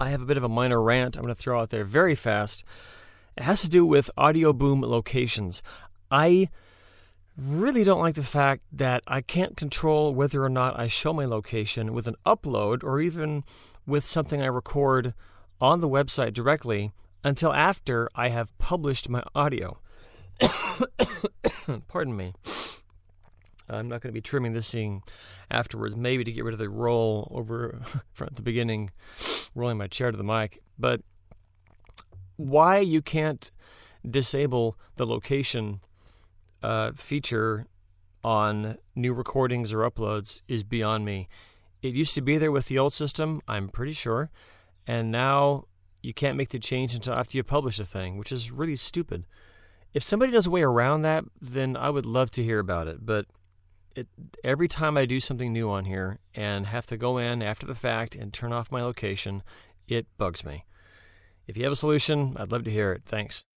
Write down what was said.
I have a bit of a minor rant I'm going to throw out there very fast. It has to do with Audio Boom locations. I really don't like the fact that I can't control whether or not I show my location with an upload or even with something I record on the website directly until after I have published my audio. Pardon me. I'm not going to be trimming this thing afterwards, maybe to get rid of the roll over at the beginning, rolling my chair to the mic. But why you can't disable the location feature on new recordings or uploads is beyond me. It used to be there with the old system, I'm pretty sure, and now you can't make the change until after you publish a thing, which is really stupid. If somebody knows a way around that, then I would love to hear about it, but every time I do something new on here and have to go in after the fact and turn off my location, it bugs me. If you have a solution, I'd love to hear it. Thanks.